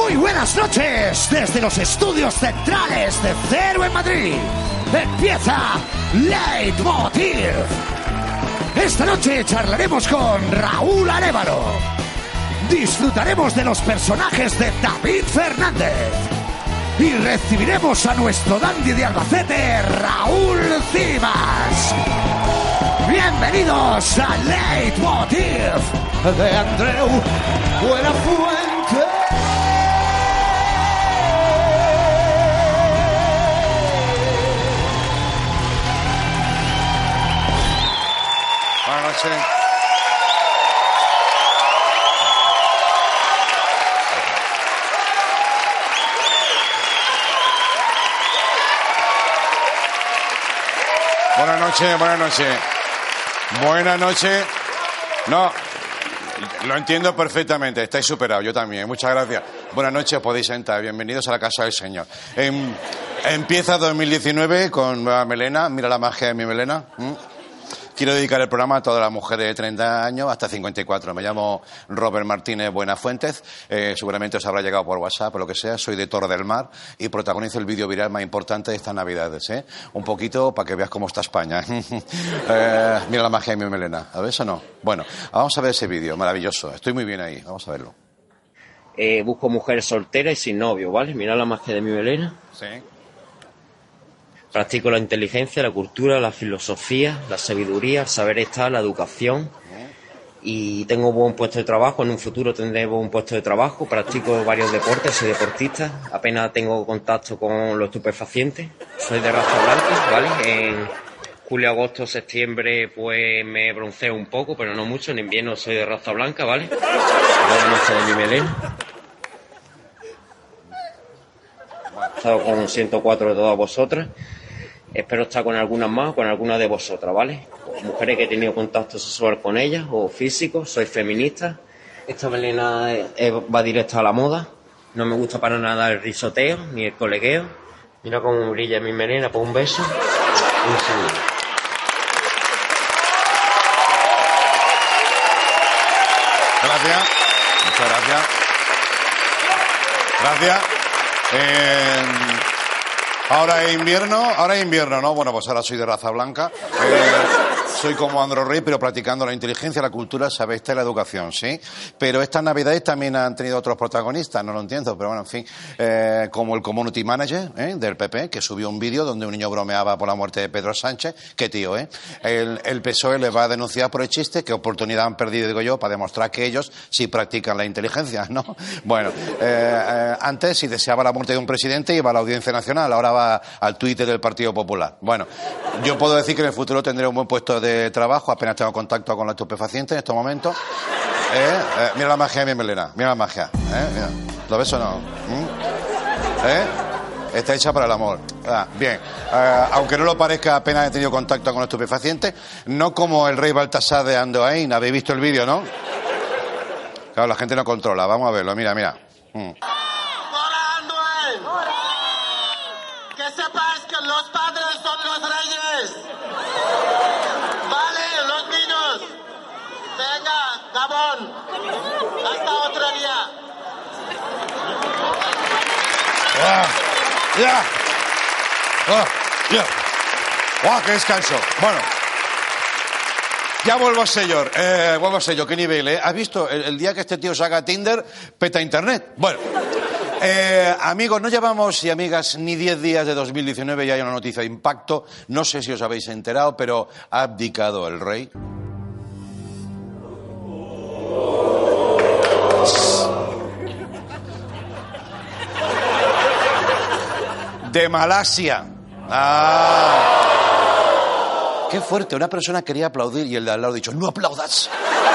Muy buenas noches desde los estudios centrales de Cero en Madrid. Empieza Leitmotiv. Esta noche charlaremos con Raúl Arévalo. Disfrutaremos de los personajes de David Fernández. Y recibiremos a nuestro dandy de Albacete, Raúl Cimas. Bienvenidos a Leitmotiv de Andreu Buenafuente. Buenas noches. Buenas noches, buenas noches. Buenas noches. No, lo entiendo perfectamente, estáis superados, yo también. Muchas gracias. Buenas noches, podéis sentar. Bienvenidos a la Casa del Señor. Empieza 2019 con nueva melena. Mira la magia de mi melena. Quiero dedicar el programa a todas las mujeres de 30 años hasta 54. Me llamo Robert Martínez Buenafuentes. Seguramente os habrá llegado por WhatsApp o lo que sea. Soy de Torre del Mar y protagonizo el vídeo viral más importante de estas Navidades. Un poquito para que veas cómo está España. Mira la magia de mi melena. ¿A ver eso no? Bueno, vamos a ver ese vídeo. Maravilloso. Estoy muy bien ahí. Vamos a verlo. Busco mujer soltera y sin novio, ¿vale? Mira la magia de mi melena. Sí. Practico la inteligencia, la cultura, la filosofía, la sabiduría, el saber estar, la educación. Y tengo buen puesto de trabajo. En un futuro tendré buen puesto de trabajo. Practico varios deportes, soy deportista. Apenas tengo contacto con los estupefacientes. Soy de raza blanca, ¿vale? En julio, agosto, septiembre, pues me bronceo un poco, pero no mucho. En invierno soy de raza blanca, ¿vale? No sé de mi melena. He estado con 104 de todas vosotras. Espero estar con algunas más, con algunas de vosotras, ¿vale? Mujeres que he tenido contacto sexual con ellas, o físico, soy feminista. Esta melena va directa a la moda. No me gusta para nada el risoteo, ni el colegueo. Mira cómo brilla mi melena, por un beso. Un segundo. Gracias. Muchas gracias. Gracias. Ahora es invierno, ¿no? Bueno, pues ahora soy de raza blanca. Soy como Andro Rey, pero practicando la inteligencia, la cultura, saber estar y la educación, ¿sí? Pero estas Navidades también han tenido otros protagonistas, no lo entiendo, pero bueno, en fin. Como el community manager del PP, que subió un vídeo donde un niño bromeaba por la muerte de Pedro Sánchez. Qué tío, ¿eh? El PSOE les va a denunciar por el chiste. Qué oportunidad han perdido, digo yo, para demostrar que ellos sí practican la inteligencia, ¿no? Bueno, antes, si deseaba la muerte de un presidente, iba a la Audiencia Nacional, ahora va al Twitter del Partido Popular. Bueno, yo puedo decir que en el futuro tendré un buen puesto de trabajo, apenas tengo contacto con la estupefaciente en estos momentos. Mira la magia de mi melena, mira la magia. Mira. ¿Lo ves o no? Está hecha para el amor. Bien, aunque no lo parezca, apenas he tenido contacto con la estupefaciente, no como el rey Baltasar de Andoain. ¿Habéis visto el vídeo, no? Claro, la gente no controla, vamos a verlo, mira. Que sepas que los padres son los reyes. Vale, los niños. Venga, Gabón. Hasta otro día. ¡Qué descanso! Bueno. Ya vuelvo a sello. ¿Qué nivel, ¿Has visto? El día que este tío saca Tinder, peta internet. Bueno. Amigos, no llevamos, y amigas, ni 10 días de 2019 y hay una noticia de impacto. No sé si os habéis enterado, pero ha abdicado el rey. De Malasia. Qué fuerte. Una persona quería aplaudir y el de al lado ha dicho, no aplaudas.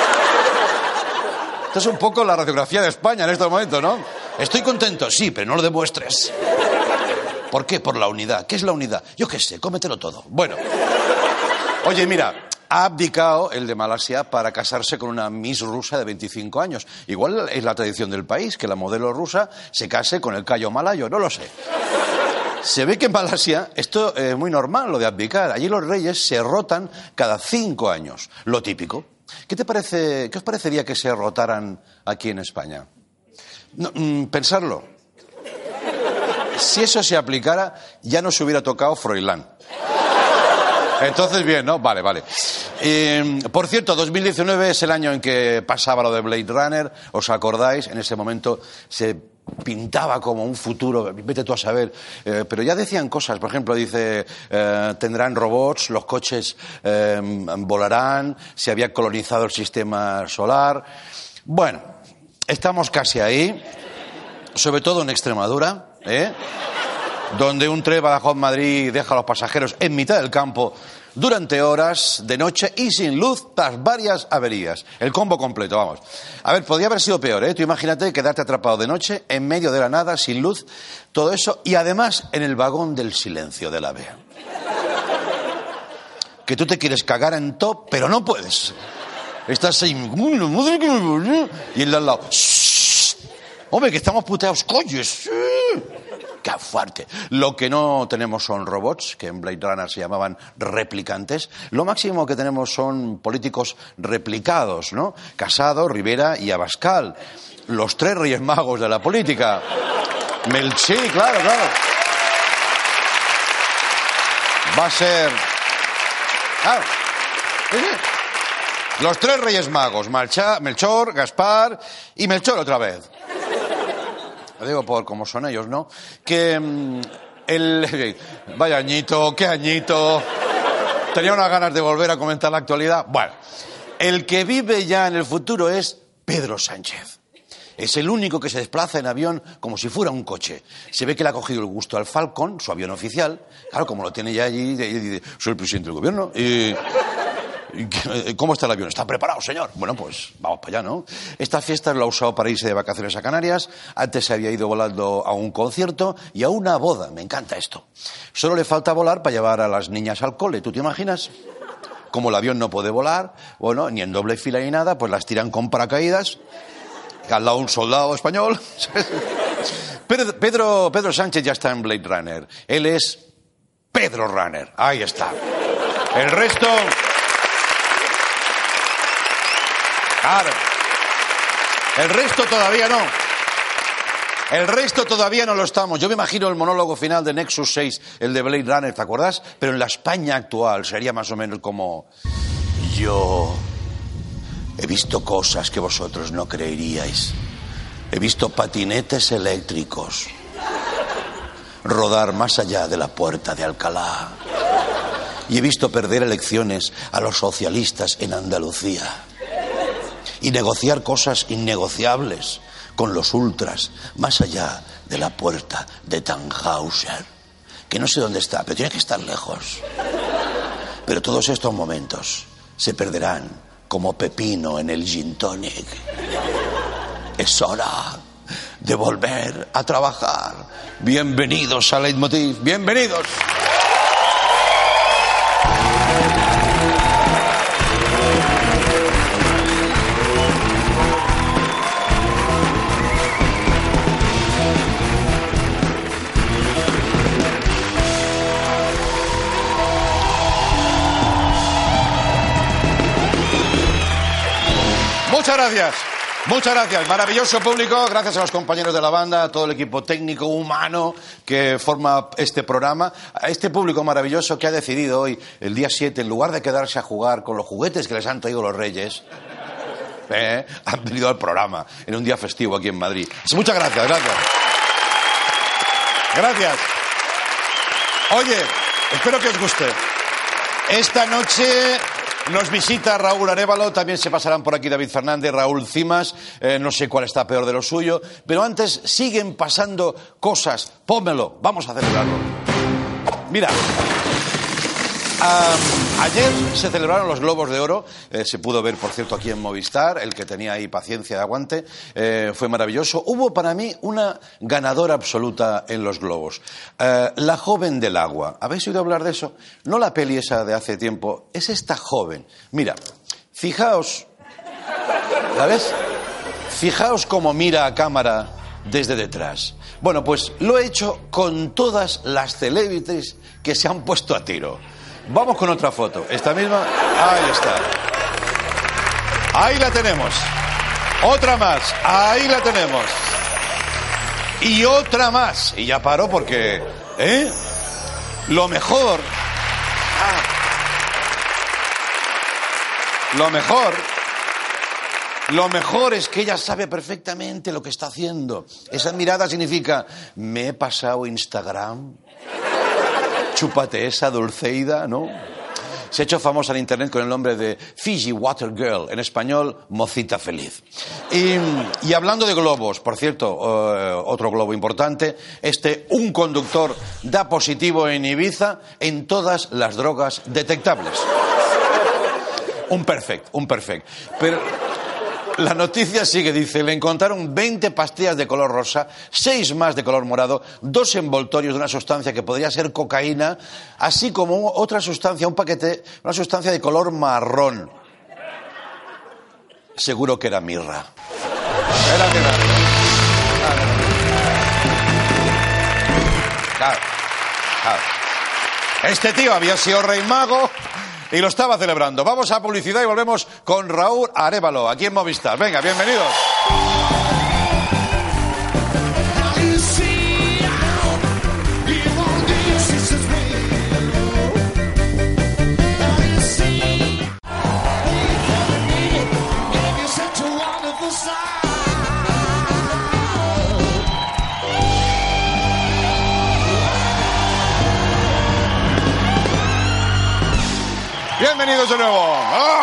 Esto es un poco la radiografía de España en estos momentos, ¿no? Estoy contento, sí, pero no lo demuestres. ¿Por qué? Por la unidad. ¿Qué es la unidad? Yo qué sé, cómetelo todo. Bueno. Oye, mira, ha abdicado el de Malasia para casarse con una Miss rusa de 25 años. Igual es la tradición del país, que la modelo rusa se case con el callo malayo, no lo sé. Se ve que en Malasia esto es muy normal, lo de abdicar. Allí los reyes se rotan cada 5 años, lo típico. ¿Qué os parecería que se rotaran aquí en España? No, pensarlo. Si eso se aplicara, ya nos hubiera tocado Froilán. Entonces, bien, ¿no? Vale. Por cierto, 2019 es el año en que pasaba lo de Blade Runner, ¿os acordáis? En ese momento se pintaba como un futuro, vete tú a saber, pero ya decían cosas, por ejemplo, dice, tendrán robots, los coches volarán, se había colonizado el sistema solar. Bueno, estamos casi ahí, sobre todo en Extremadura, donde un tren Badajoz-Madrid deja a los pasajeros en mitad del campo durante horas de noche y sin luz tras varias averías. El combo completo, vamos. A ver, podría haber sido peor, ¿eh? Tú imagínate quedarte atrapado de noche, en medio de la nada, sin luz, todo eso, y además en el vagón del silencio del AVE. Que tú te quieres cagar en top, pero no puedes. Estás ahí, y el de al lado, ¡shh! Hombre, que estamos puteados, coños. ¡Qué fuerte! Lo que no tenemos son robots, que en Blade Runner se llamaban replicantes. Lo máximo que tenemos son políticos replicados, ¿no? Casado, Rivera y Abascal. Los tres reyes magos de la política. Sí, claro. Va a ser... Claro. Los tres reyes magos. Melchor, Gaspar y Melchor otra vez. Lo digo por cómo son ellos, ¿no? Que vaya añito, qué añito. Tenía unas ganas de volver a comentar la actualidad. Bueno, el que vive ya en el futuro es Pedro Sánchez. Es el único que se desplaza en avión como si fuera un coche. Se ve que le ha cogido el gusto al Falcon, su avión oficial. Claro, como lo tiene ya allí, dice, soy el presidente del gobierno. ¿Cómo está el avión? ¿Está preparado, señor? Bueno, pues vamos para allá, ¿no? Esta fiesta lo ha usado para irse de vacaciones a Canarias. Antes se había ido volando a un concierto y a una boda. Me encanta esto. Solo le falta volar para llevar a las niñas al cole. ¿Tú te imaginas? Como el avión no puede volar, bueno, ni en doble fila ni nada, pues las tiran con paracaídas. Al lado un soldado español. Pedro Sánchez ya está en Blade Runner. Él es Pedro Runner. Ahí está. El resto... Claro. El resto todavía no. El resto todavía no lo estamos. Yo me imagino el monólogo final de Nexus 6, el de Blade Runner, ¿te acuerdas? Pero en la España actual sería más o menos como... Yo he visto cosas que vosotros no creeríais. He visto patinetes eléctricos rodar más allá de la Puerta de Alcalá. Y he visto perder elecciones a los socialistas en Andalucía. Y negociar cosas innegociables con los ultras más allá de la Puerta de Tannhauser, que no sé dónde está, pero tiene que estar lejos. Pero todos estos momentos se perderán como pepino en el gin tonic. Es hora de volver a trabajar. Bienvenidos a Leitmotiv, bienvenidos. Muchas gracias, maravilloso público, gracias a los compañeros de la banda, a todo el equipo técnico, humano que forma este programa, a este público maravilloso que ha decidido hoy, el día 7, en lugar de quedarse a jugar con los juguetes que les han traído los Reyes, han venido al programa en un día festivo aquí en Madrid. Muchas gracias. Gracias. Oye, espero que os guste. Esta noche... nos visita Raúl Arévalo, también se pasarán por aquí David Fernández, Raúl Cimas, no sé cuál está peor de lo suyo, pero antes siguen pasando cosas. Pónmelo, vamos a celebrarlo. Mira, ayer se celebraron los Globos de Oro, se pudo ver, por cierto, aquí en Movistar, el que tenía ahí paciencia de aguante, fue maravilloso. Hubo para mí una ganadora absoluta en los Globos, La joven del agua. ¿Habéis oído hablar de eso? No la peli esa de hace tiempo, es esta joven. Mira, fijaos, ¿sabes? Fijaos cómo mira a cámara desde detrás. Bueno, pues lo he hecho con todas las celebrities que se han puesto a tiro. Vamos con otra foto. Esta misma. Ahí está. Ahí la tenemos. Otra más. Ahí la tenemos. Y otra más. Y ya paro porque... Lo mejor... Lo mejor es que ella sabe perfectamente lo que está haciendo. Esa mirada significa, me he pasado Instagram, chúpate esa Dulceida, ¿no? Se ha hecho famosa en internet con el nombre de Fiji Water Girl, en español, mocita feliz. Y hablando de globos, por cierto, otro globo importante, un conductor da positivo en Ibiza en todas las drogas detectables. Un perfect. Pero la noticia sigue, dice, le encontraron 20 pastillas de color rosa, 6 más de color morado, 2 envoltorios de una sustancia que podría ser cocaína, así como otra sustancia, un paquete, una sustancia de color marrón. Seguro que era mirra. Claro. Este tío había sido rey mago y lo estaba celebrando. Vamos a publicidad y volvemos con Raúl Arévalo, aquí en Movistar. Venga, bienvenidos. Bienvenidos de nuevo.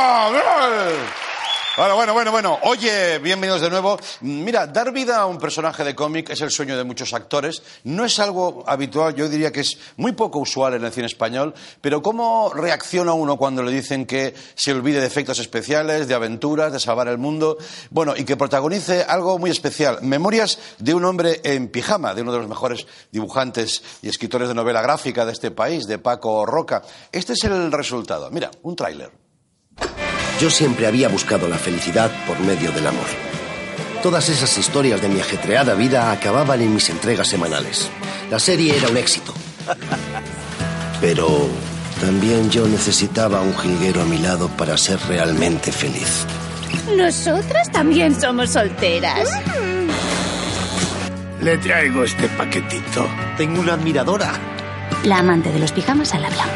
Bueno. Oye, bienvenidos de nuevo. Mira, dar vida a un personaje de cómic es el sueño de muchos actores. No es algo habitual, yo diría que es muy poco usual en el cine español. Pero ¿cómo reacciona uno cuando le dicen que se olvide de efectos especiales, de aventuras, de salvar el mundo? Bueno, y que protagonice algo muy especial. Memorias de un hombre en pijama, de uno de los mejores dibujantes y escritores de novela gráfica de este país, de Paco Roca. Este es el resultado. Mira, un tráiler. Yo siempre había buscado la felicidad por medio del amor. Todas esas historias de mi ajetreada vida acababan en mis entregas semanales. La serie era un éxito. Pero también yo necesitaba un jilguero a mi lado para ser realmente feliz. Nosotras también somos solteras. Le traigo este paquetito. Tengo una admiradora. La amante de los pijamas al habla.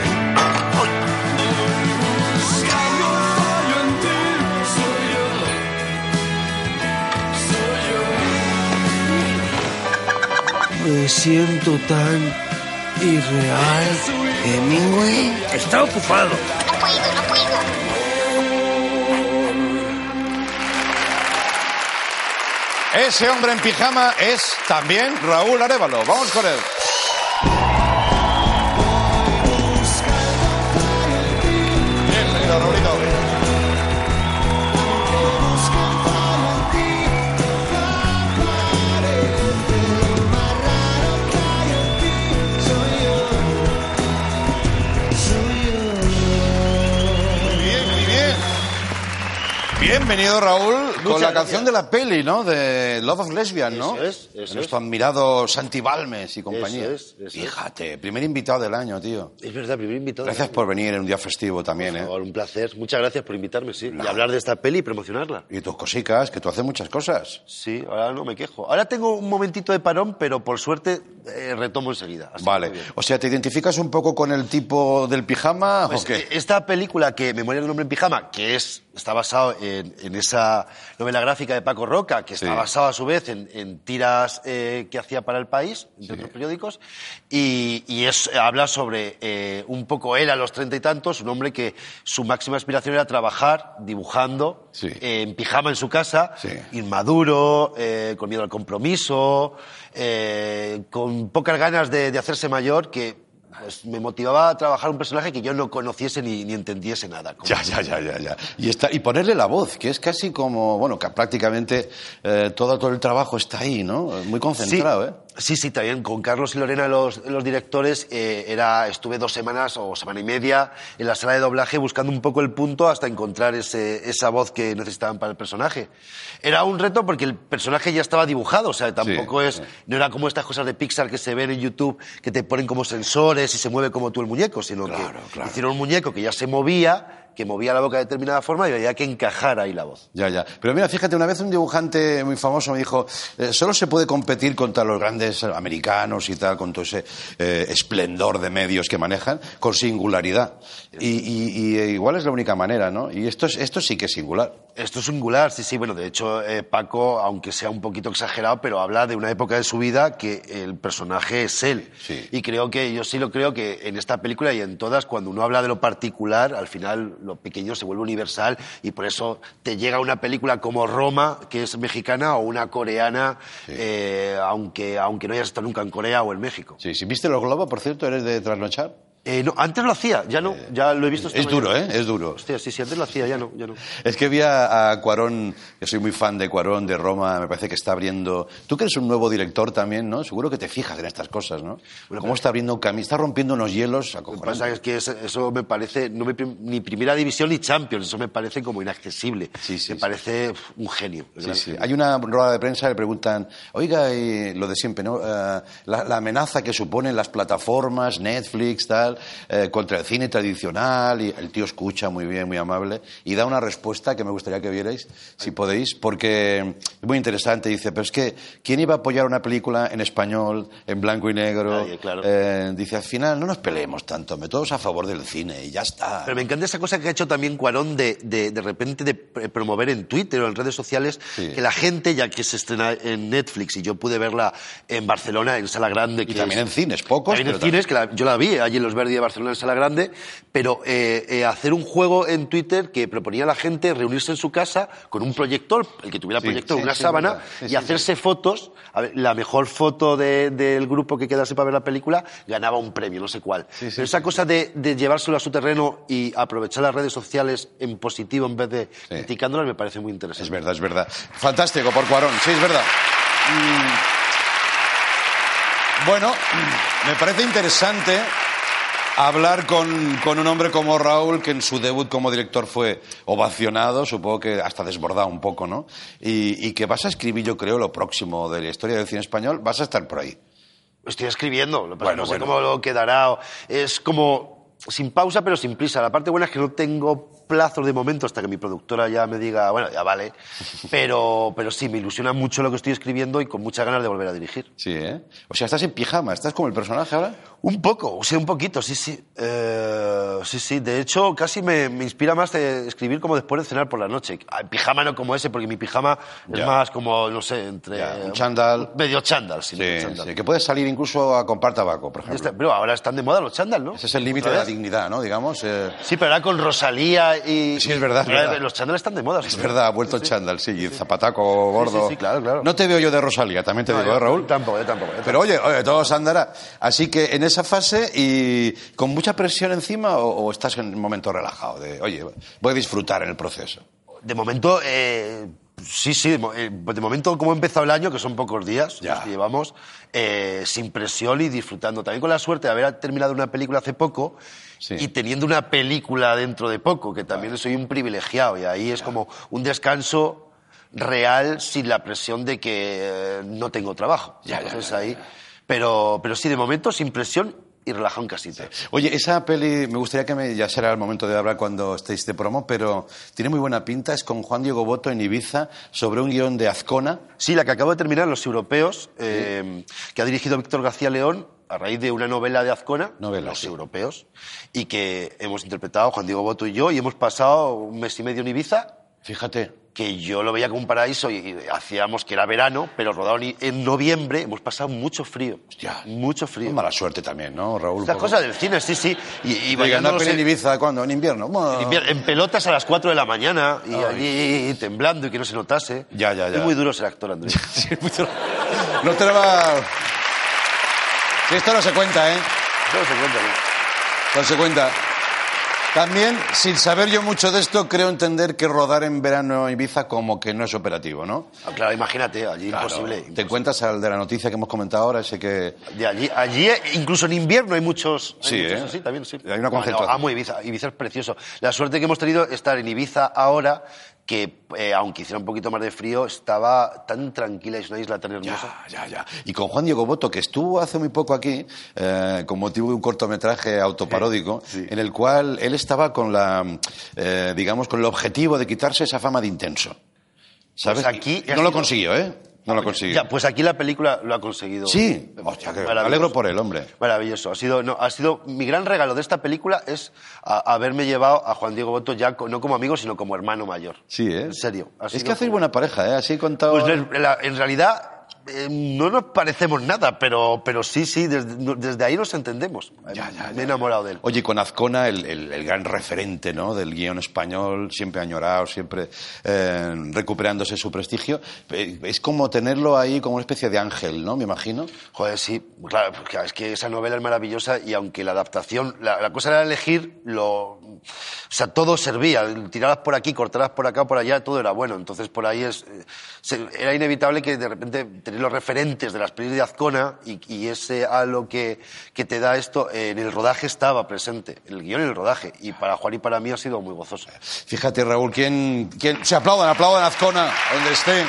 Me siento tan irreal. Hemingway Está ocupado. No puedo. Ese hombre en pijama es también Raúl Arévalo. Vamos con él. Bienvenido, Raúlito. Bienvenido, Raúl, con la canción de la peli, ¿no? De Love of Lesbian, ¿no? Eso es. Nuestro admirado Santi Balmes y compañía. Eso es. Fíjate, primer invitado del año, tío. Es verdad, primer invitado. Gracias por venir en un día festivo también, Por favor, un placer. Muchas gracias por invitarme, sí. Y hablar de esta peli y promocionarla. Y tus cosicas, que tú haces muchas cosas. Sí, ahora no me quejo. Ahora tengo un momentito de parón, pero por suerte retomo enseguida. Así Vale. que O sea, ¿te identificas un poco con el tipo del pijama pues, o qué? esta película que Memoria del hombre en pijama, que está basado en esa novela gráfica de Paco Roca, que está basado a su vez en tiras que hacía para El País, entre otros periódicos, y habla sobre un poco él a los 30 y tantos, un hombre que su máxima aspiración era trabajar dibujando en pijama en su casa, inmaduro, con miedo al compromiso, con pocas ganas de hacerse mayor, que pues me motivaba a trabajar un personaje que yo no conociese ni entendiese nada. Ya. Y ponerle la voz, que es casi como, bueno, que prácticamente todo el trabajo está ahí, ¿no? Muy concentrado, ¿eh? Sí, también con Carlos y Lorena, los directores, estuve 2 semanas o semana y media en la sala de doblaje buscando un poco el punto hasta encontrar esa voz que necesitaban para el personaje. Era un reto porque el personaje ya estaba dibujado, o sea, tampoco no era como estas cosas de Pixar que se ven en YouTube, que te ponen como sensores y se mueve como tú el muñeco, sino que hicieron un muñeco que ya se movía, que movía la boca de determinada forma y había que encajar ahí la voz. Ya. Pero mira, fíjate, una vez un dibujante muy famoso me dijo, solo se puede competir contra los grandes americanos y tal, con todo ese esplendor de medios que manejan, con singularidad. Y igual es la única manera, ¿no? Y esto sí que es singular. Esto es singular, sí. Bueno, de hecho, Paco, aunque sea un poquito exagerado, pero habla de una época de su vida que el personaje es él. Sí. Y yo sí lo creo que en esta película y en todas, cuando uno habla de lo particular, al final lo pequeño se vuelve universal y por eso te llega una película como Roma, que es mexicana, o una coreana, sí. Aunque no hayas estado nunca en Corea o en México. Sí, si viste Los Globos, por cierto, ¿eres de trasnochar? No, antes lo hacía, ya no, ya lo he visto. Es duro, es duro. Hostia, sí, antes lo hacía, ya no. Es que vi a Cuarón, que soy muy fan de Cuarón, de Roma, me parece que está abriendo... Tú que eres un nuevo director también, ¿no? Seguro que te fijas en estas cosas, ¿no? Bueno, ¿cómo está abriendo un camino? Está rompiendo unos hielos acojonantes. Lo que pasa es que eso me parece, ni primera división ni Champions, eso me parece como inaccesible. Sí, me parece un genio. Sí. Hay una rueda de prensa, le preguntan, oiga, y lo de siempre, ¿no? La amenaza que suponen las plataformas, Netflix, tal, contra el cine tradicional, y el tío escucha muy bien, muy amable, y da una respuesta que me gustaría que vierais, si podéis, porque es muy interesante. Dice, pero es que, ¿quién iba a apoyar una película en español, en blanco y negro? Nadie, claro. Dice, al final no nos peleemos tanto, todos a favor del cine, y ya está. Pero me encanta esa cosa que ha hecho también Cuarón de repente de promover en Twitter o en redes sociales, que la gente, ya que se estrena en Netflix, y yo pude verla en Barcelona, en Sala Grande. Y también en cines, pocos. También en cines, que yo la vi allí en Los Verdi de Barcelona, en Sala Grande, pero hacer un juego en Twitter que proponía a la gente reunirse en su casa con un proyector, el que tuviera proyector, una sábana, y hacerse fotos. A ver, la mejor foto del grupo que quedase para ver la película ganaba un premio, no sé cuál. Pero esa cosa de llevárselo a su terreno y aprovechar las redes sociales en positivo en vez de criticándolas me parece muy interesante. Es verdad. Fantástico por Cuarón, sí, es verdad. Bueno, me parece interesante hablar con un hombre como Raúl, que en su debut como director fue ovacionado, supongo que hasta desbordado un poco, ¿no? Y que vas a escribir, yo creo, lo próximo de la historia del cine español, vas a estar por ahí. Estoy escribiendo, no sé cómo lo quedará. Es como sin pausa pero sin prisa. La parte buena es que no tengo plazos de momento hasta que mi productora ya me diga, bueno, ya vale, pero sí, me ilusiona mucho lo que estoy escribiendo y con muchas ganas de volver a dirigir. Sí, ¿eh? O sea, estás en pijama, ¿estás como el personaje ahora? Un poco, o sea, un poquito, sí. Sí, de hecho, casi me inspira más de escribir como después de cenar por la noche. En pijama no como ese, porque mi pijama es más como, no sé, entre... un chándal. Medio chándal, sí. Sí, que puedes salir incluso a comprar tabaco, por ejemplo. Pero ahora están de moda los chándal, ¿no? Ese es el límite de la dignidad, ¿no? Digamos. Sí, pero ahora con Rosalía y... Sí, es verdad. Los chándal están de moda. Es verdad, ha vuelto el chándal, sí, y el zapataco gordo. Sí, claro. No te veo yo de Rosalía, también te digo, Raúl. Tampoco. Pero oye, todo se andará. Así que en esa fase, y con mucha presión encima, o estás en un momento relajado, de, oye, voy a disfrutar en el proceso. De momento, sí. De momento, como ha empezado el año, que son pocos días los que llevamos, sin presión y disfrutando. También con la suerte de haber terminado una película hace poco y teniendo una película dentro de poco, que también soy un privilegiado. Y ahí es como un descanso real sin la presión de que no tengo trabajo. Ahí. Pero sí, de momento, sin presión y relajado en casita. Oye, esa peli, me gustaría que ya será el momento de hablar cuando estéis de promo, pero tiene muy buena pinta, es con Juan Diego Botto en Ibiza, sobre un guión de Azcona. Sí, la que acabo de terminar, Los Europeos, que ha dirigido Víctor García León, a raíz de una novela de Azcona, Los Europeos, y que hemos interpretado Juan Diego Botto y yo, y hemos pasado un mes y medio en Ibiza. Fíjate. Que yo lo veía como un paraíso y hacíamos que era verano, pero rodado en noviembre, hemos pasado mucho frío. Hostia. Mucho frío. Mala suerte también, ¿no, Raúl? Estas cosas del cine, sí. Y bailando en Ibiza, ¿cuándo? ¿En invierno? En pelotas a las 4 de la mañana y allí temblando y que no se notase. Ya. Es muy duro ser actor, Andrés. Sí, muy duro. No te lo va... Sí, esto no se cuenta, ¿eh? Esto no se cuenta, ¿no? No se cuenta. También, sin saber yo mucho de esto, creo entender que rodar en verano en Ibiza como que no es operativo, ¿no? Claro, imagínate, allí imposible. Te cuentas al de la noticia que hemos comentado ahora, ese que... Allí incluso en invierno hay muchos... Sí, sí, también, sí. Hay una concentración. Amo Ibiza. Ibiza es precioso. La suerte que hemos tenido es estar en Ibiza ahora, que, aunque hiciera un poquito más de frío, estaba tan tranquila, es una isla tan hermosa. Ya. Y con Juan Diego Botto, que estuvo hace muy poco aquí, con motivo de un cortometraje autoparódico, en el cual él estaba con digamos, con el objetivo de quitarse esa fama de intenso. ¿Sabes? Pues aquí no lo consiguió, ¿eh? No lo consiguió. Ya, pues aquí la película lo ha conseguido. Sí, hostia, me alegro por él, hombre. Maravilloso. Ha sido mi gran regalo de esta película es haberme llevado a Juan Diego Botto ya no como amigo, sino como hermano mayor. Sí, ¿eh? En serio. Es que hacéis buena pareja, ¿eh? Así contado. Pues en realidad no nos parecemos nada, pero sí, desde ahí nos entendemos. Me he enamorado de él. Oye, con Azcona, el gran referente, ¿no?, del guión español, siempre añorado, siempre recuperándose su prestigio. Es como tenerlo ahí como una especie de ángel, ¿no?, me imagino. Joder, sí. Claro, es que esa novela es maravillosa y aunque la adaptación... La cosa era elegir O sea, todo servía. Tirabas por aquí, cortabas por acá, por allá, todo era bueno. Entonces, por ahí era inevitable que de repente tener los referentes de las películas de Azcona y ese halo que te da esto, en el rodaje estaba presente, el guión y el rodaje. Y para Juan y para mí ha sido muy gozoso. Fíjate, Raúl, ¿quién se aplaudan Azcona, donde estén?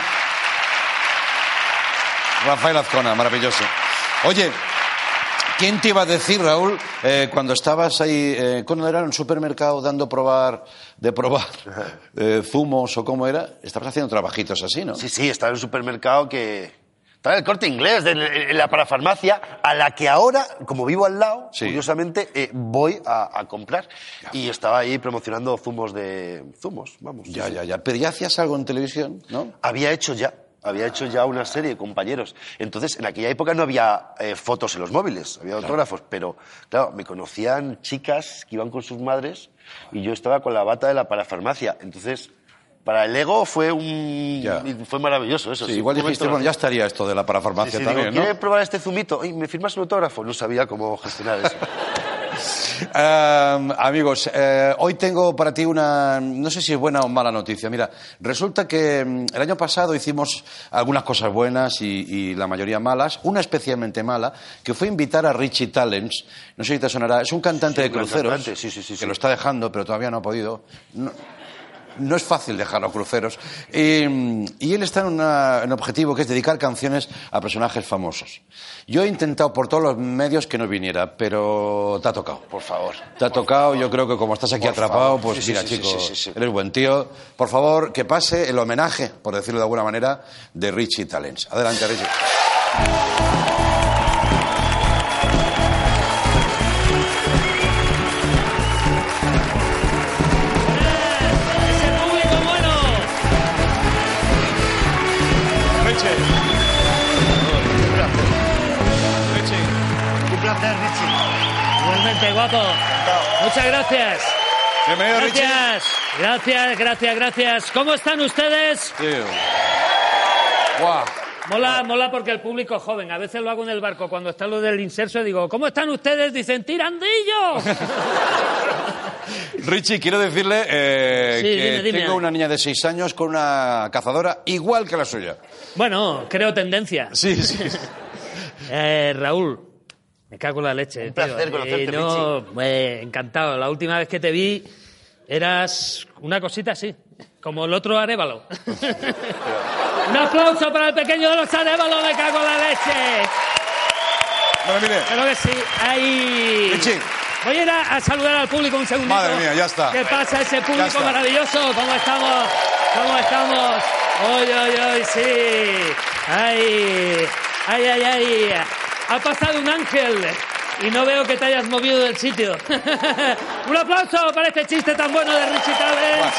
Rafael Azcona, maravilloso. Oye, ¿quién te iba a decir, Raúl, cuando estabas ahí, ¿cómo era? En un supermercado dando de probar zumos o cómo era? Estabas haciendo trabajitos así, ¿no? Sí, estaba en un supermercado estaba en el Corte Inglés, en la parafarmacia, a la que ahora, como vivo al lado, curiosamente, voy a comprar. Y estaba ahí promocionando zumos, vamos. Ya. Pero ya hacías algo en televisión, ¿no? Había hecho ya una serie de compañeros. Entonces, en aquella época no había fotos en los móviles, había autógrafos, pero claro, me conocían chicas que iban con sus madres y yo estaba con la bata de la parafarmacia. Entonces, para el ego fue maravilloso eso. Sí, igual dijiste, bueno, ya estaría esto de la parafarmacia también, digo, ¿no? ¿Quieres probar este zumito? ¿Me firmas un autógrafo? No sabía cómo gestionar eso. Amigos, hoy tengo para ti no sé si es buena o mala noticia. Mira, resulta que el año pasado hicimos algunas cosas buenas y la mayoría malas. Una especialmente mala, que fue invitar a Richie Talents. No sé si te sonará. Es un cantante de cruceros que lo está dejando, pero todavía no ha podido. No es fácil dejar los cruceros. Y él está en un objetivo que es dedicar canciones a personajes famosos. Yo he intentado por todos los medios que no viniera, pero te ha tocado. Por favor. Te ha tocado, yo creo que como estás aquí atrapado, pues sí, mira, sí, chico, sí. eres buen tío. Por favor, que pase el homenaje, por decirlo de alguna manera, de Richie Talents. Adelante, Richie. Un placer, Richie. Igualmente, guapo. Muchas gracias. Bienvenido, Gracias. ¿Cómo están ustedes? Richie. Guau. Mola porque el público es joven. A veces lo hago en el barco. Cuando está lo del inserso digo, ¿cómo están ustedes? Dicen, ¡tirandillo! Richie, quiero decirle que dime. tengo una niña de 6 años con una cazadora igual que la suya. Bueno, creo tendencia. Sí. Raúl, me cago en la leche. Un placer conocerte, Richie. Encantado. La última vez que te vi eras una cosita así, como el otro Arévalo. Un aplauso para el pequeño de los Arévalos, me cago en la leche. Bueno, mire. Creo que sí. Ahí. Richie. Voy a ir a saludar al público un segundito. Madre mía, ya está. ¿Qué pasa ese público maravilloso? ¿Cómo estamos? Hoy, sí. Ay. Ha pasado un ángel y no veo que te hayas movido del sitio. Un aplauso para este chiste tan bueno de Richie Talents.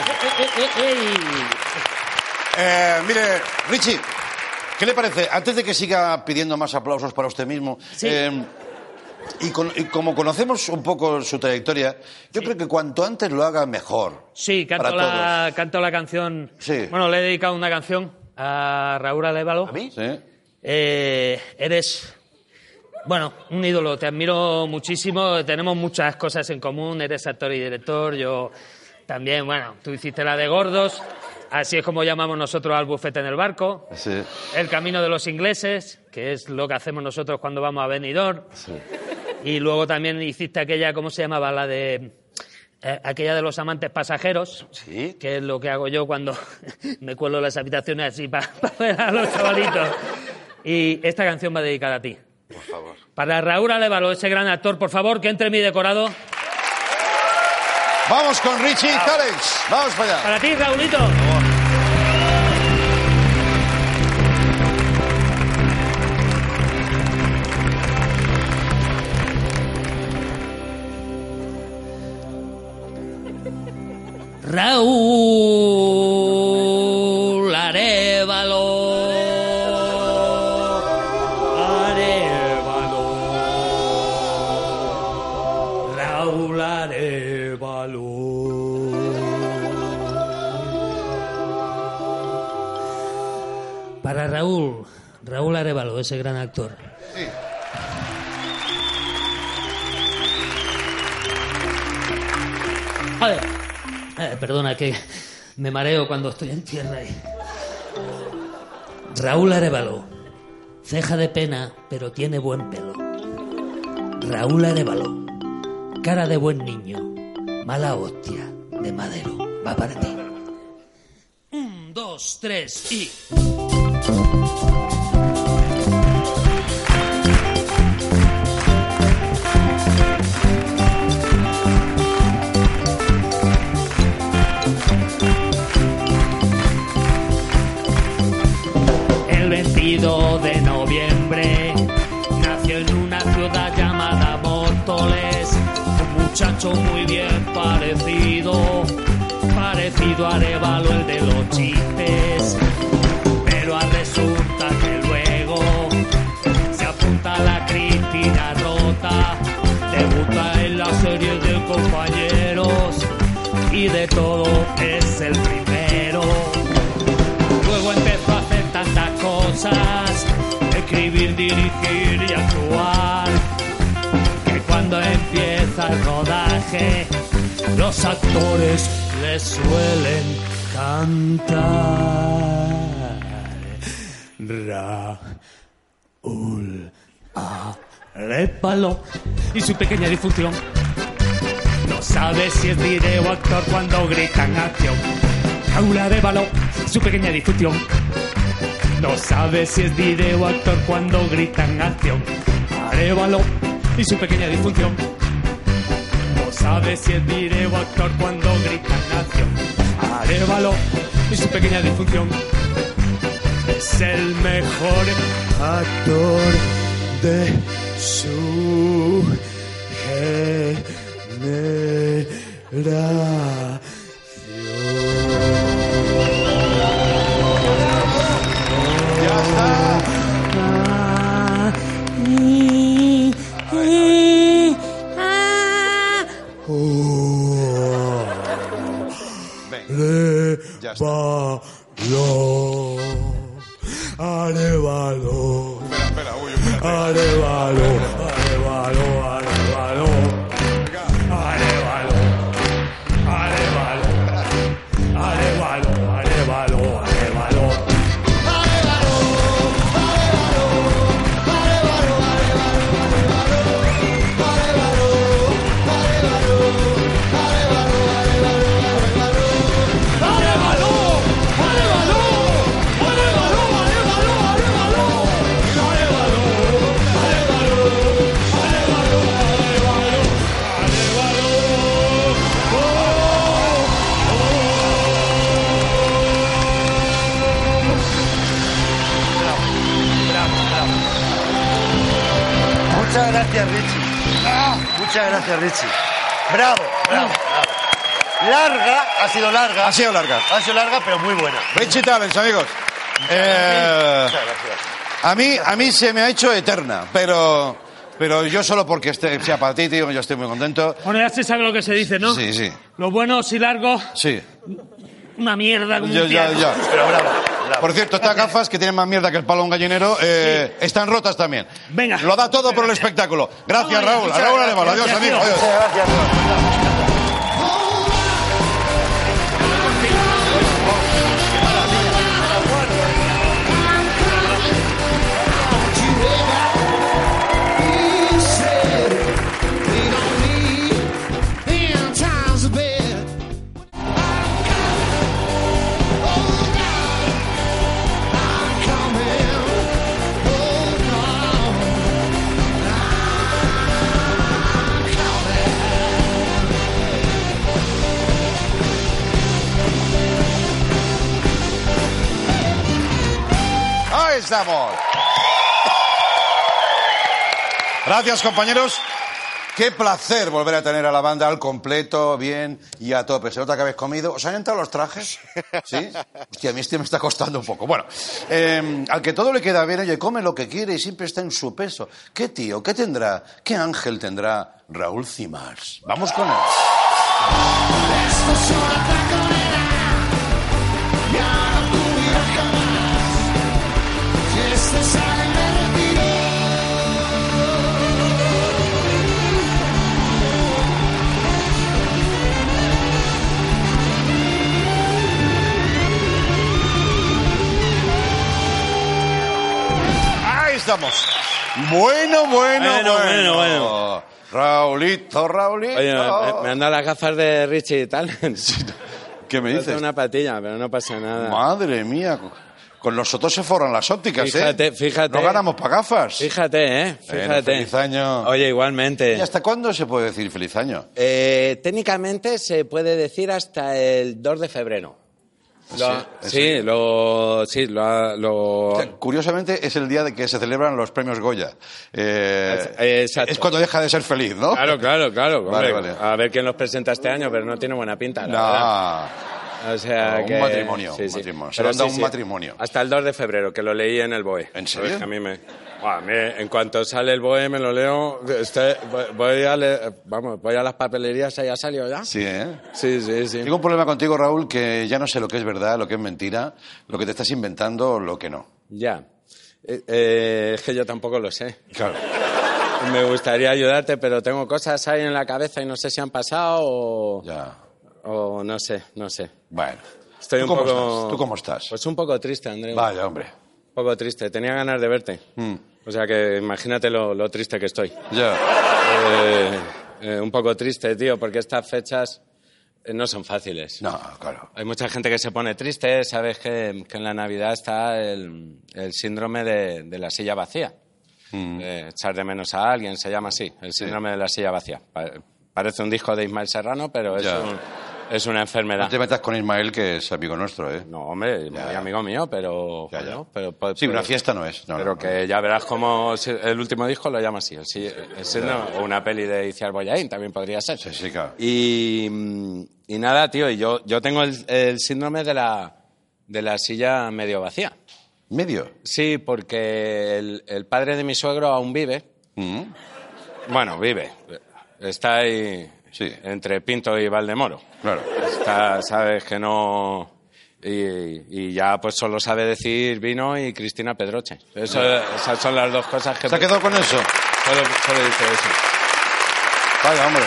Mire, Richie, ¿qué le parece? Antes de que siga pidiendo más aplausos para usted mismo, sí. Y como conocemos un poco su trayectoria, yo creo que cuanto antes lo haga mejor. Sí, canto la canción. Sí. Bueno, le he dedicado una canción a Raúl Arévalo. ¿A mí? Sí. Eres, bueno, un ídolo, te admiro muchísimo, tenemos muchas cosas en común, eres actor y director, yo también, bueno, tú hiciste la de Gordos, así es como llamamos nosotros al bufete en el barco, Sí. El camino de los ingleses, que es lo que hacemos nosotros cuando vamos a Benidorm, Sí. y luego también hiciste aquella, ¿cómo se llamaba? La de aquella de los amantes pasajeros, Sí. que es lo que hago yo cuando me cuelo en las habitaciones así para ver a los chavalitos. Y esta canción va dedicada a ti. Por favor. Para Raúl Arévalo, ese gran actor, por favor, que entre en mi decorado. Vamos con Richie Talents. Vamos para allá. Para ti, Raulito. Raúl Arévalo. Raúl Arévalo. Para Raúl Arévalo, ese gran actor. Sí. Joder. Perdona, que me mareo cuando estoy en tierra ahí. Raúl Arévalo, ceja de pena, pero tiene buen pelo. Raúl Arévalo, cara de buen niño, mala hostia, de madero, va para ti. 1, 2, 3 y... El 22 de noviembre nació en una ciudad llamada Móstoles un muchacho muy bien parecido a Arévalo, el de los chistes, pero resulta que luego se apunta a la Cristina Rota, debuta en la serie de Compañeros y de todo es el primero. Luego empezó a hacer tantas cosas, escribir, dirigir y actuar, que cuando empieza el rodaje, los actores le suelen cantar. Raúl Arévalo y su pequeña disfunción. No sabe si es video o actor cuando gritan acción. Raúl Arévalo, su pequeña disfunción. No sabe si es video o actor cuando gritan acción. Arévalo y su pequeña disfunción. No sabe si es video o actor cuando gritan acción. Arévalo y su pequeña disfunción. Es el mejor actor de su generación. Ya está. Arévalo. Espera, uy, espérate. Arévalo. Arévalo. Arévalo. Arévalo. Arévalo. Arévalo. Arévalo. Arévalo. Muchas gracias, Richie. Muchas gracias, Richie. Bravo, bravo, bravo. Larga, ha sido larga. Ha sido larga. Ha sido larga, pero muy buena. Richie Talents, amigos. Muchas gracias. A mí se me ha hecho eterna, pero yo solo porque sea para ti, tío, yo estoy muy contento. Bueno, ya se sabe lo que se dice, ¿no? Sí, sí. Lo bueno, si largo, Sí. una mierda como un Ya. piano. Pero bravo, bravo. Por cierto, estas gafas que tienen más mierda que el palo de un gallinero están rotas también. Venga. Lo da todo por el espectáculo. Gracias, Vamos, Raúl. A muchas Raúl gracias. Arévalo. Adiós, Gracias, amigos. tío. Adiós. Muchas gracias. In times of estamos. Gracias, compañeros. Qué placer volver a tener a la banda al completo, bien y a tope. ¿Se nota que habéis comido? ¿Os han entrado los trajes? ¿Sí? Hostia, a mí este me está costando un poco. Bueno, al que todo le queda bien, oye, come lo que quiere y siempre está en su peso. ¿Qué tío, qué tendrá, qué ángel tendrá Raúl Cimars? Vamos con él. Ahí estamos. Bueno. Raulito. Oye, me han dado las gafas de Richie Talent. ¿Qué me dices? Es una patilla, pero no pasa nada. Madre mía. Con nosotros se forran las ópticas, Fíjate. No ganamos para gafas. Fíjate. Feliz año. Oye, igualmente. ¿Y hasta cuándo se puede decir feliz año? Técnicamente se puede decir hasta el 2 de febrero. Curiosamente es el día de que se celebran los premios Goya. Exacto. Es cuando deja de ser feliz, ¿no? Claro. Vale. A ver quién los presenta este año, pero no tiene buena pinta, la verdad. O sea un matrimonio. Se lo han dado un matrimonio. Hasta el 2 de febrero, que lo leí en el BOE. ¿En serio? A mí en cuanto sale el BOE me lo leo. Voy a las papelerías y ya salió ya. Sí, ¿eh? Sí. Tengo un problema contigo, Raúl, que ya no sé lo que es verdad, lo que es mentira, lo que te estás inventando, lo que no. Ya. Es que yo tampoco lo sé. Claro. Me gustaría ayudarte, pero tengo cosas ahí en la cabeza y no sé si han pasado o... Ya. O no sé. Bueno. Estoy ¿Tú un cómo poco... estás? ¿Tú cómo estás? Pues un poco triste, Andrés. Vaya, hombre. Un poco triste. Tenía ganas de verte. O sea que imagínate lo triste que estoy. Ya. Un poco triste, tío, porque estas fechas no son fáciles. No, claro. Hay mucha gente que se pone triste. Sabes que en la Navidad está el síndrome de la silla vacía. Echar de menos a alguien, se llama así. El síndrome de la silla vacía. Parece un disco de Ismael Serrano, pero es una enfermedad. No te metas con Ismael, que es amigo nuestro, ¿eh? No, hombre, muy amigo mío, pero... Sí, una fiesta no es. Pero que ya verás cómo el último disco lo llama así. O una peli de Iciar Bollaín también podría ser. Sí, claro. Y nada, tío, yo tengo el síndrome de la silla medio vacía. ¿Medio? Sí, porque el padre de mi suegro aún vive. Bueno, vive. Está ahí... Sí. Entre Pinto y Valdemoro. Claro. Sabes que no... Y ya pues solo sabe decir vino y Cristina Pedroche. Esas son las dos cosas que... ¿Se ha quedado con eso? Solo dice eso. Vaya, hombre.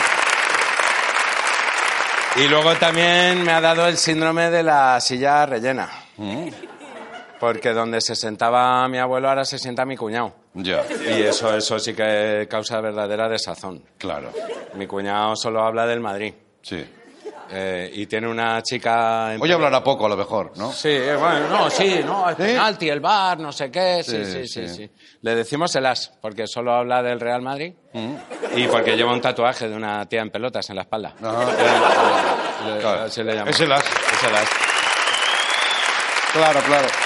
Y luego también me ha dado el síndrome de la silla rellena. Porque donde se sentaba mi abuelo ahora se sienta mi cuñado. Ya. Y eso sí que causa verdadera desazón. Claro. Mi cuñado solo habla del Madrid. Sí. Y tiene una chica... Hoy hablará poco, a lo mejor, ¿no? Sí, bueno, el penalti, el VAR, no sé qué, sí. Le decimos el as, porque solo habla del Real Madrid y porque lleva un tatuaje de una tía en pelotas en la espalda. Claro. Así le llamo. Es el as. Es el as. Claro.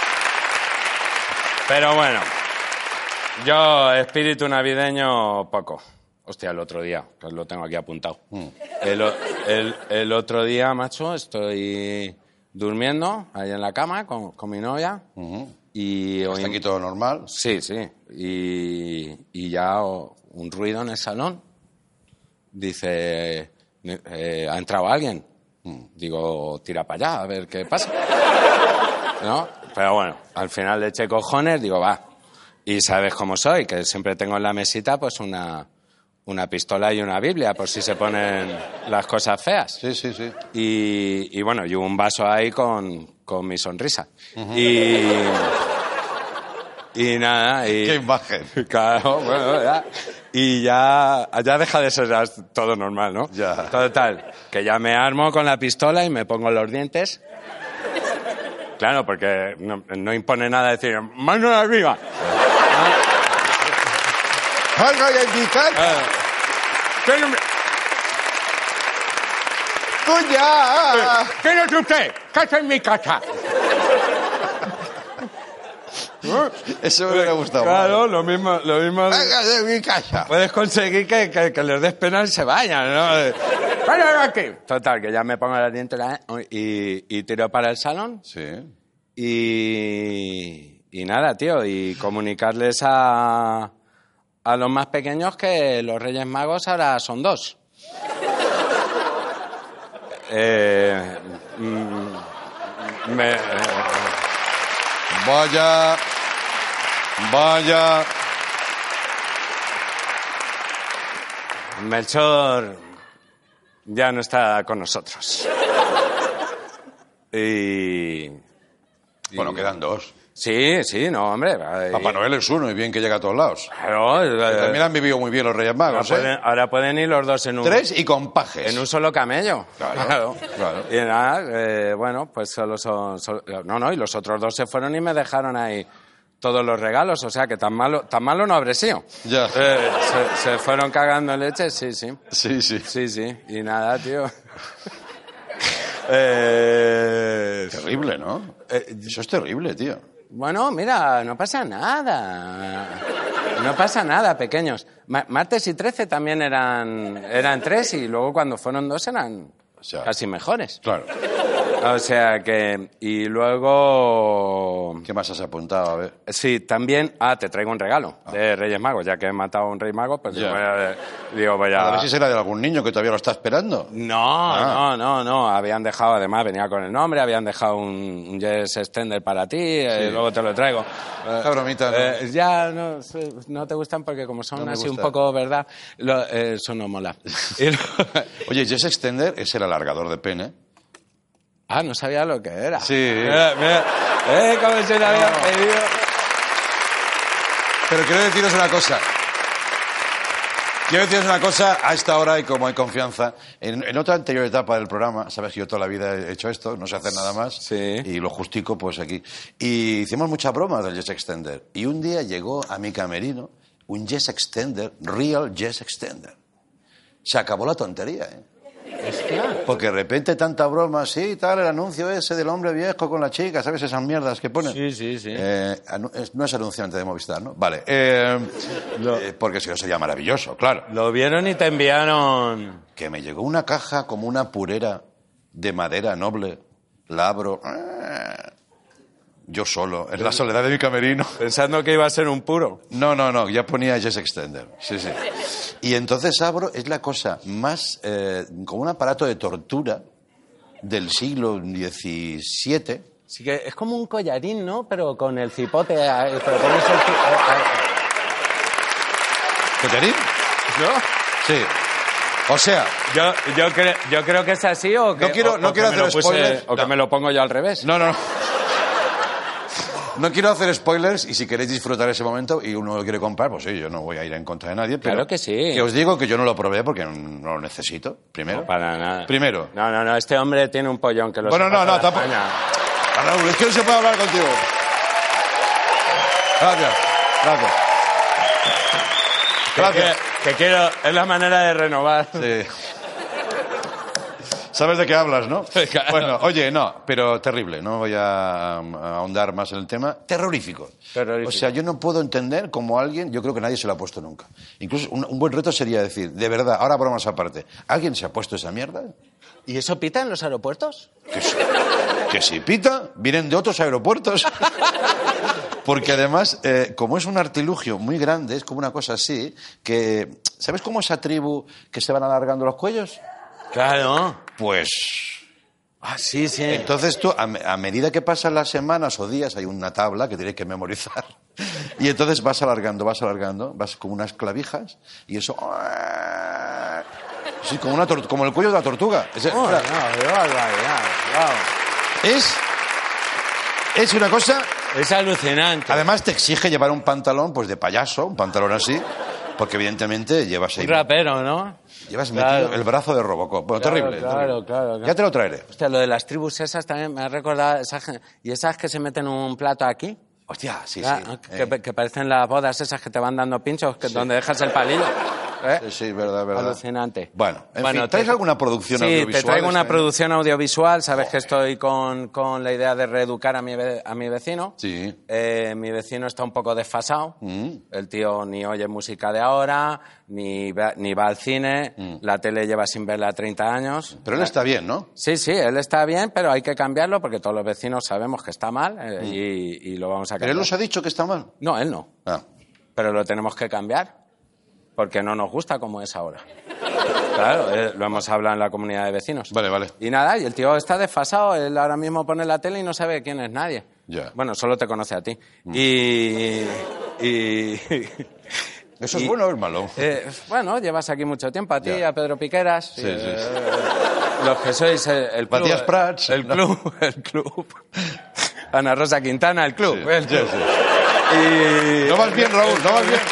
Pero bueno, yo espíritu navideño poco. Hostia, el otro día, que lo tengo aquí apuntado. El otro día, macho, estoy durmiendo ahí en la cama con mi novia. Y ¿Está aquí todo normal? Sí. Y ya un ruido en el salón. Dice, ¿ha entrado alguien? Digo, tira para allá, a ver qué pasa. ¿No? Pero bueno, al final le eché cojones, digo, va. Y sabes cómo soy, que siempre tengo en la mesita pues una pistola y una Biblia, por si se ponen las cosas feas. Sí. Y bueno, y un vaso ahí con mi sonrisa. Y nada. ¡Qué imagen! Claro, bueno, ya. Y ya deja de ser todo normal, ¿no? Ya. Total, que ya me armo con la pistola y me pongo los dientes. Claro, porque no impone nada decir, ¡mano arriba! ¡Algo hay que indicar! ¡Tú ya! ¿Quién es usted? ¿Qué hace en mi casa? Eso me hubiera gustado. Claro, lo mismo. Venga de mi casa. Puedes conseguir que les des pena y se vayan, ¿no? ¡Venga aquí! Total, que ya me pongo la diente y tiro para el salón. Sí. Y nada, tío, y comunicarles a los más pequeños que los Reyes Magos ahora son 2. Vaya. Melchor ya no está con nosotros. Bueno, quedan 2. Sí, no, hombre. Papá Noel es 1 y bien que llega a todos lados. Claro. También han vivido muy bien los Reyes Magos, Ahora pueden ir los 2 en un... 3 y con pajes. En un solo camello. Claro. Y nada, bueno, pues solo son... No, y los otros 2 se fueron y me dejaron ahí todos los regalos, o sea que tan malo no habré sido. Ya. Se fueron cagando en leche, sí. Sí. Y nada, tío. Terrible, ¿no? Eso es terrible, tío. Bueno, mira, no pasa nada. No pasa nada, pequeños. Martes y 13 también eran 3 y luego cuando fueron 2 eran casi mejores. Claro. O sea que... Y luego... ¿Qué más has apuntado? A ver. Sí, también... te traigo un regalo de Reyes Magos. Ya que he matado a un Rey Mago, pues voy a... A ver si será de algún niño que todavía lo está esperando. No. Habían dejado, además, venía con el nombre, habían dejado un Yes Extender para ti, luego te lo traigo. La bromita, ¿no? Ya no te gustan porque como son No así gusta. un poco, ¿verdad? Eso no mola. Oye, Yes Extender es el alargador de pene. No sabía lo que era. Sí. Mira, cómo se le había pedido. Pero quiero deciros una cosa. A esta hora, y como hay confianza, en otra anterior etapa del programa, sabes que yo toda la vida he hecho esto, no sé hacer nada más, Sí. Y lo justico, pues aquí. Y hicimos muchas bromas del Yes Extender. Y un día llegó a mi camerino un Yes Extender, Real Yes Extender. Se acabó la tontería, ¿eh? Porque de repente tanta broma, sí, tal, el anuncio ese del hombre viejo con la chica, ¿sabes? Esas mierdas que ponen. Sí. No es anunciante de Movistar, ¿no? Vale. Porque si no sería maravilloso, claro. Lo vieron y te enviaron... Que me llegó una caja como una purera de madera noble. La abro. Yo solo, en la soledad de mi camerino. Pensando que iba a ser un puro. No, ya ponía Yes Extender. Sí. Y entonces abro, es la cosa más... como un aparato de tortura del siglo XVII. Sí que es como un collarín, ¿no? Pero con el cipote... ¿Collarín? ¿No? Sí. O sea... Yo creo que es así o que... No quiero hacer spoilers. O que me lo pongo yo al revés. No. No quiero hacer spoilers y si queréis disfrutar ese momento y uno lo quiere comprar, pues sí, yo no voy a ir en contra de nadie. Pero claro que sí. Que os digo que yo no lo probé porque no lo necesito, primero. No, para nada. Primero. No, este hombre tiene un pollón que lo Bueno, sepa toda tampoco. España. Raúl, es que no se puede hablar contigo. Gracias. Que quiero, es la manera de renovar. Sí. ¿Sabes de qué hablas, no? Claro. Bueno, oye, no, pero terrible. No voy a ahondar más en el tema. Terrorífico. O sea, yo no puedo entender cómo alguien... Yo creo que nadie se lo ha puesto nunca. Incluso un buen reto sería decir, de verdad, ahora bromas aparte, ¿alguien se ha puesto esa mierda? ¿Y eso pita en los aeropuertos? Que si pita, vienen de otros aeropuertos. Porque además, como es un artilugio muy grande, es como una cosa así, que... ¿Sabes cómo esa tribu que se van alargando los cuellos? Claro. Pues... Sí. Entonces tú, a medida que pasan las semanas o días, hay una tabla que tienes que memorizar. Y entonces vas alargando, vas como unas clavijas, y eso... Sí, como el cuello de la tortuga. Es una cosa... Es alucinante. Además te exige llevar un pantalón pues de payaso, un pantalón así, porque evidentemente llevas ahí... Un rapero, ¿no? Llevas metido el brazo de Robocop. Bueno, terrible. Claro. Ya te lo traeré. Hostia, lo de las tribus esas también me ha recordado... ¿Y esas que se meten un plato aquí? Hostia, sí. Que parecen las bodas esas que te van dando pinchos, donde dejas el palillo. Sí, verdad. Alucinante. Bueno, ¿traes alguna producción audiovisual? Sí, te traigo una producción audiovisual. Sabes que estoy con la idea de reeducar a mi vecino. Sí. Mi vecino está un poco desfasado. El tío ni oye música de ahora, ni va al cine. La tele lleva sin verla 30 años. Pero él está bien, ¿no? Sí, él está bien, pero hay que cambiarlo porque todos los vecinos sabemos que está mal y lo vamos a cambiar. ¿Pero él os ha dicho que está mal? No, él no. Ah. Pero lo tenemos que cambiar porque no nos gusta como es ahora. Claro, lo hemos hablado en la comunidad de vecinos. Vale. Y nada, y el tío está desfasado. Él ahora mismo pone la tele y no sabe quién es nadie. Ya. Bueno, solo te conoce a ti. ¿Eso es bueno o es malo? Bueno, llevas aquí mucho tiempo. A ti, Ya. a Pedro Piqueras. Sí. Los que sois el club. Matías Prats. El club. Ana Rosa Quintana, el club. Sí, El club. sí. Y... No vas bien, Raúl, no vas bien.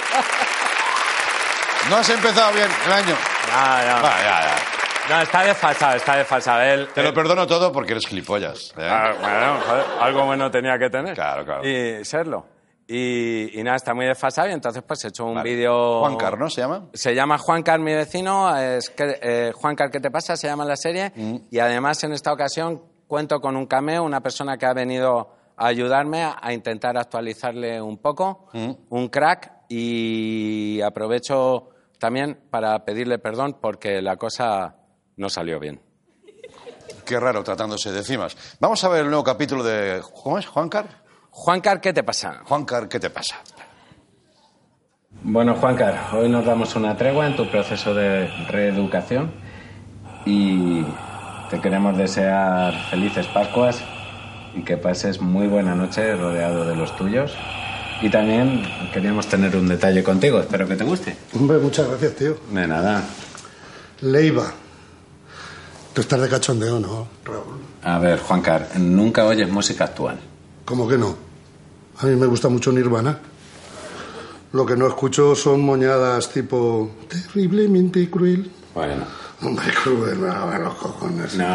No has empezado bien el año. No. Ya. No, está desfasado. Te lo perdono todo porque eres gilipollas. Bueno, joder, algo bueno tenía que tener. Claro. Y serlo. Y nada, está muy desfasado y entonces pues he hecho un vídeo... Juancar, ¿no se llama? Se llama Juancar, mi vecino. Juancar, ¿qué te pasa? Se llama la serie. Y además en esta ocasión cuento con un cameo, una persona que ha venido a ayudarme a intentar actualizarle un poco, un crack, y aprovecho también para pedirle perdón porque la cosa no salió bien. Qué raro tratándose de cimas. Vamos a ver el nuevo capítulo de... ¿Cómo es? ¿Juancar? Juancar, ¿qué te pasa? Juancar, ¿qué te pasa? Bueno, Juancar, hoy nos damos una tregua en tu proceso de reeducación y te queremos desear felices Pascuas y que pases muy buena noche rodeado de los tuyos. Y también queríamos tener un detalle contigo, espero que te guste. Hombre, muchas gracias, tío. De nada. Leiva. Tú estás de cachondeo, ¿no, Raúl? A ver, Juancar, nunca oyes música actual. ¿Cómo que no? A mí me gusta mucho Nirvana. Lo que no escucho son moñadas tipo terriblemente cruel. Bueno. Hombre, cruel, no, los cojones. No,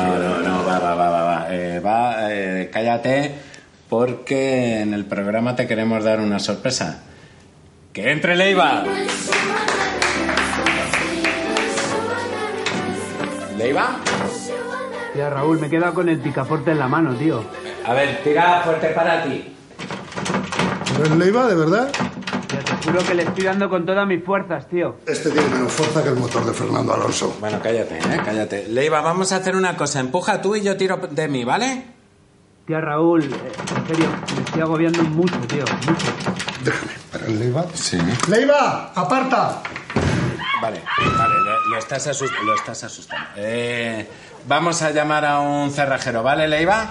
va. Cállate, porque en el programa te queremos dar una sorpresa. ¡Que entre Leiva! ¿Leiva? Tía, Raúl, me he quedado con el picaporte en la mano, tío. A ver, tira fuerte para ti. ¿No es Leiva, de verdad? Ya te juro que le estoy dando con todas mis fuerzas, tío. Este tiene menos fuerza que el motor de Fernando Alonso. Bueno, cállate. Leiva, vamos a hacer una cosa. Empuja tú y yo tiro de mí, ¿vale? Tía, Raúl, en serio, me estoy agobiando mucho, tío, mucho. Déjame, ¿pero el Leiva? Sí. ¡Leiva! ¡Aparta! Vale, lo estás asustando. Vamos a llamar a un cerrajero, ¿vale, Leiva?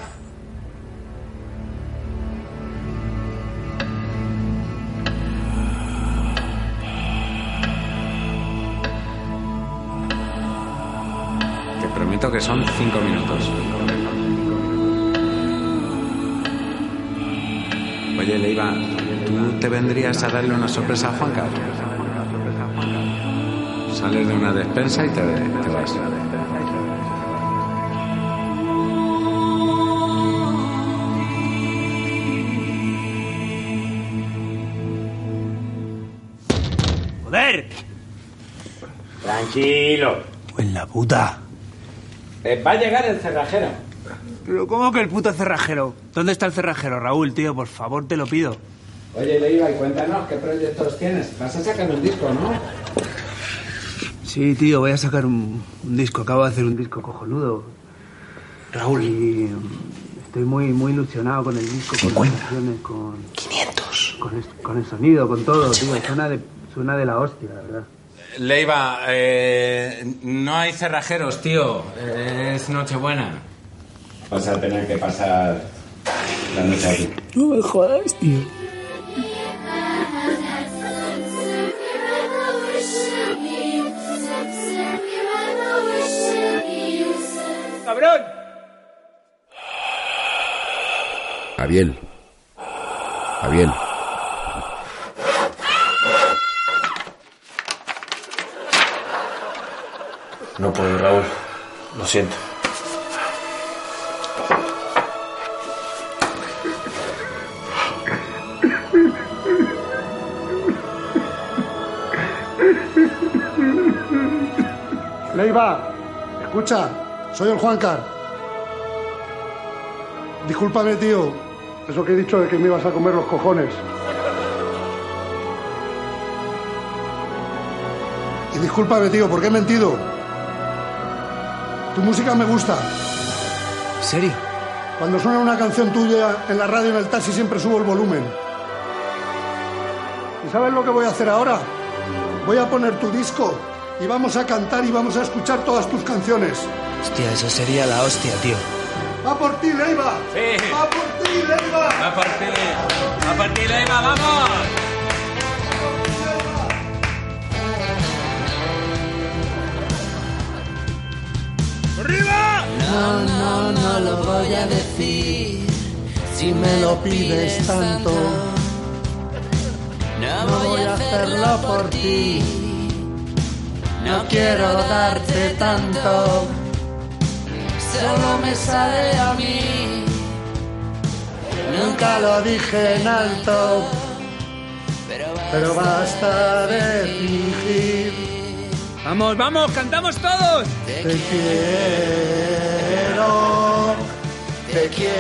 Te prometo que son 5 minutos. Oye, Leiva, ¿tú te vendrías a darle una sorpresa a Juancar? Sales de una despensa y te vas. ¡Joder! Tranquilo. Pues la puta. Va a llegar el cerrajero. ¿Pero cómo que el puto cerrajero? ¿Dónde está el cerrajero, Raúl, tío? Por favor, te lo pido. Oye, Leiva, y cuéntanos, ¿qué proyectos tienes? Vas a sacar un disco, ¿no? Sí, tío, voy a sacar un disco. Acabo de hacer un disco cojonudo. Raúl, y estoy muy ilusionado con el disco, con las canciones, con... 500. Con el sonido, con todo, tío. Suena de la hostia, la verdad. Leiva, no hay cerrajeros, tío. Es Nochebuena. Vas a tener que pasar la noche aquí. No me jodas, tío. ¡Cabrón! Javier. No puedo, Raúl. Lo siento. Leiva, escucha, soy el Juancar. Discúlpame, tío, eso que he dicho de que me ibas a comer los cojones. Y discúlpame, tío, porque he mentido. Tu música me gusta. ¿En serio? Cuando suena una canción tuya en la radio, en el taxi, siempre subo el volumen. ¿Y sabes lo que voy a hacer ahora? Voy a poner tu disco y vamos a cantar y vamos a escuchar todas tus canciones. Hostia, eso sería la hostia, tío. ¡Va por ti, Leiva! Sí. ¡Va por ti, Leiva! ¡Va por ti! ¡Va por ti, Leiva! ¡Vamos! ¡Arriba! No lo voy a decir si me lo pides tanto. No voy a hacerlo por ti. No quiero darte tanto. Solo me sale a mí. Nunca lo dije en alto. Pero basta de fingir. Vamos, vamos, cantamos todos. Te quiero.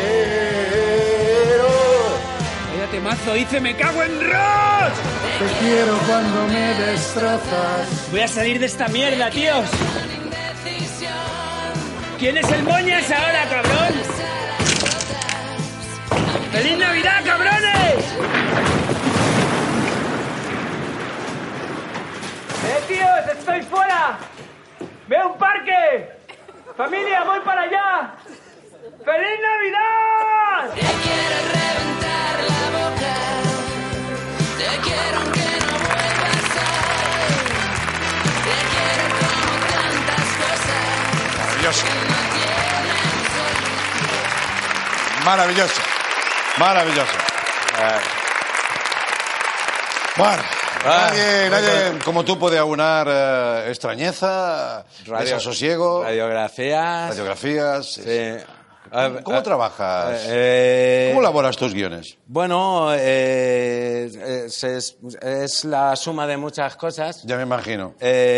Vaya temazo, dice, me cago en Ross. Te quiero cuando me destrozas. Voy a salir de esta mierda, tíos. ¿Quién es el moñas ahora, cabrón? ¡Feliz Navidad, cabrones! Tíos, estoy fuera. ¡Veo un parque! ¡Familia, voy para allá! ¡Feliz Navidad! Te quiero reventar la boca. Te quiero aunque no vuelvas hoy. Te quiero como tantas cosas. Maravilloso. Que no tienen sol. Maravilloso. Maravilloso. Bueno. Nadie como tú puede aunar extrañeza, desasosiego, radiografías. Sí. ¿Cómo trabajas? ¿Cómo elaboras tus guiones? Bueno, es la suma de muchas cosas. Ya me imagino.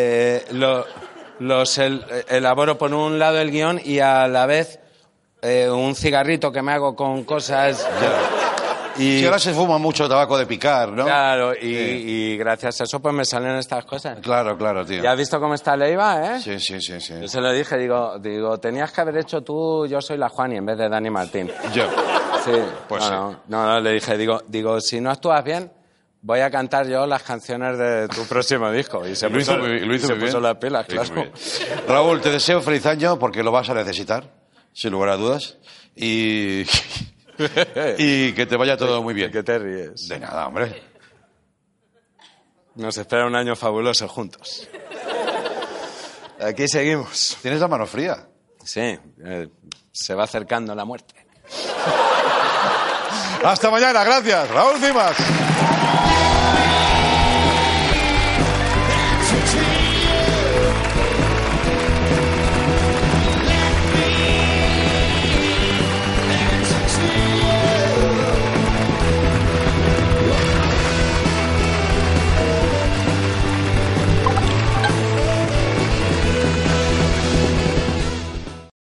Elaboro por un lado el guión y a la vez un cigarrito que me hago con cosas. Y ahora se fuma mucho tabaco de picar, ¿no? Claro, y gracias a eso pues me salen estas cosas. Claro, tío. ¿Ya has visto cómo está Leiva, eh? Sí. Yo se lo dije, digo, tenías que haber hecho tú Yo soy la Juani en vez de Dani Martín. Yo. Sí. Pues sí. No, le dije, digo, si no actúas bien, voy a cantar yo las canciones de tu próximo disco. Y se puso las pilas, claro. Raúl, te deseo feliz año porque lo vas a necesitar, sin lugar a dudas. Y que te vaya todo muy bien. ¿Qué te ríes? De nada, hombre. Nos espera un año fabuloso juntos. Aquí seguimos. ¿Tienes la mano fría? Sí, se va acercando la muerte. Hasta mañana, gracias. Raúl Cimas.